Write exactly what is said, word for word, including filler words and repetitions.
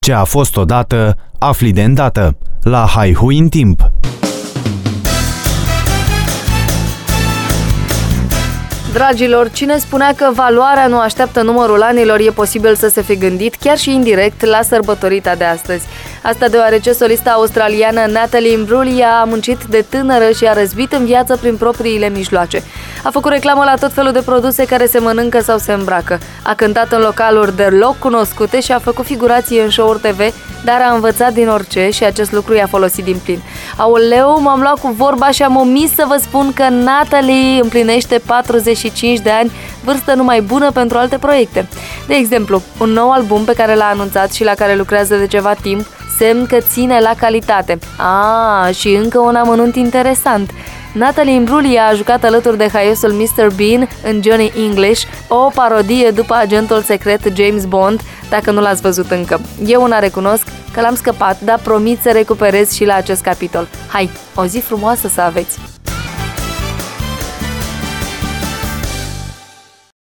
Ce a fost odată, afli de îndată. La Haihui în timp. Dragilor, cine spunea că valoarea nu așteaptă numărul anilor, e posibil să se fi gândit, chiar și indirect, la sărbătorita de astăzi. Asta deoarece solista australiană Natalie Imbruglia a muncit de tânără și a răzbit în viață prin propriile mijloace. A făcut reclamă la tot felul de produse care se mănâncă sau se îmbracă. A cântat în localuri deloc cunoscute și a făcut figurații în show-uri T V, dar a învățat din orice și acest lucru i-a folosit din plin. Aoleu, m-am luat cu vorba și am omis să vă spun că Natalie împlinește patruzeci și cinci de ani, vârstă numai bună pentru alte proiecte. De exemplu, un nou album pe care l-a anunțat și la care lucrează de ceva timp, semn că ține la calitate. Ah, și încă un amănunt interesant. Natalie Imbruglia a jucat alături de haiosul mister Bean în Johnny English, o parodie după agentul secret James Bond, dacă nu l-ați văzut încă. Eu una recunosc că l-am scăpat, dar promit să recuperez și la acest capitol. Hai, o zi frumoasă să aveți!